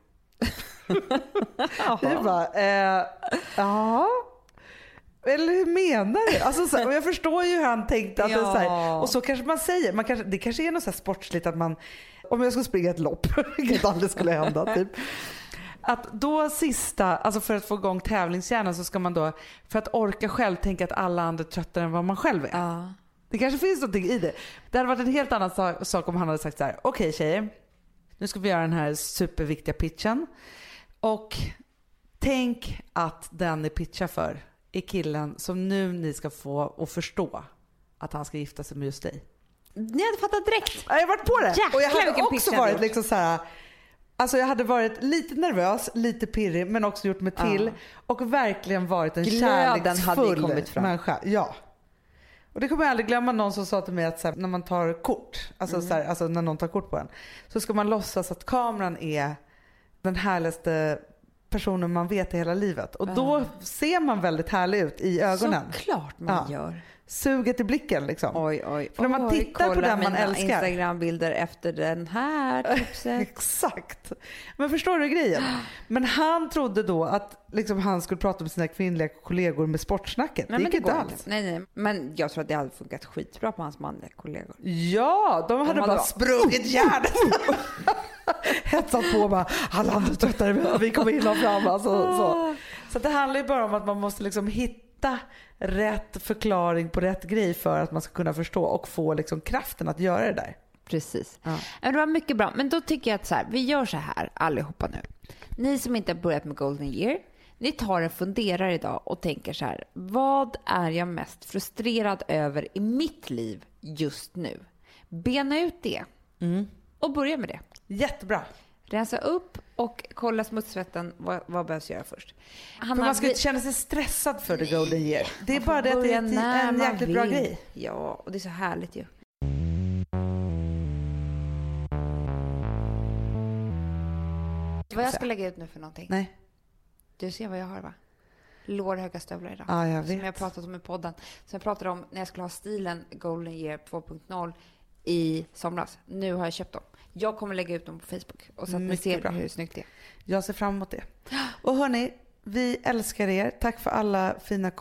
Det är bara, ja. Eller hur menar du? Alltså, så här, och jag förstår ju hur han tänkte. Att det är så här, och så kanske man säger, det kanske är något så här sportsligt att man, om jag skulle springa ett lopp, vilket aldrig skulle hända typ. Att då sista, alltså för att få igång tävlingshjärnan så ska man då, för att orka själv, tänka att alla andra är tröttare än vad man själv är. Det kanske finns någonting i det. Det hade varit en helt annan sak om han hade sagt så här: okej tjejer, nu ska vi göra den här superviktiga pitchen. Och tänk att den ni pitchar för är killen som nu ni ska få att förstå att han ska gifta sig med just dig. Ni hade fattat direkt. Jag har varit på det. Jäklar, och jag hade vilken också varit liksom så här. Alltså jag hade varit lite nervös, lite pirrig, men också gjort mig till och verkligen varit en kärleksfull människa. Ja. Och det kommer jag aldrig glömma, någon som sa till mig att så här, när man tar kort, alltså, så här, alltså när någon tar kort på en, så ska man låtsas att kameran är den härligaste personen man vet i hela livet. Och då ser man väldigt härlig ut i ögonen. Såklart man gör. suget i blicken liksom. Oj. För när man tittar på den man älskar. Instagram-bilder efter den här tipset. Exakt. Men förstår du grejen? Men han trodde då att liksom, han skulle prata med sina kvinnliga kollegor med sportsnacket. Nej, det gick inte alls. Inte. Nej. Men jag tror att det hade funkat skitbra på hans manliga kollegor. Ja, de hade bara sprungit hjärnet. Hetsat på bara, alla andra tröttare, vi kommer hinna fram. Alltså, så det handlar ju bara om att man måste liksom hitta rätt förklaring på rätt grej för att man ska kunna förstå och få liksom kraften att göra det där. Precis. Ja. Det var mycket bra. Men då tycker jag att så här, vi gör så här allihopa nu. Ni som inte har börjat med Golden Year, ni tar en funderare idag och tänker så här, vad är jag mest frustrerad över i mitt liv just nu? Bena ut det och börja med det. Jättebra. Rensa upp och kolla smutsvätten. Vad behövs göra först? För man ska inte känna sig stressad för the Golden Year. Det är bara det att det är en jäkligt bra grej. Ja, och det är så härligt ju. Vad jag ska lägga ut nu för någonting? Nej. Du ser vad jag har, va? Lårhöga stövlar idag. Ja, jag vet. Som jag pratat om i podden. Som jag pratade om när jag skulle ha stilen Golden Year 2.0 i somras. Nu har jag köpt dem. Jag kommer lägga ut dem på Facebook. Och så att ni ser hur snyggt det är. Jag ser fram emot det. Och hörni, vi älskar er. Tack för alla fina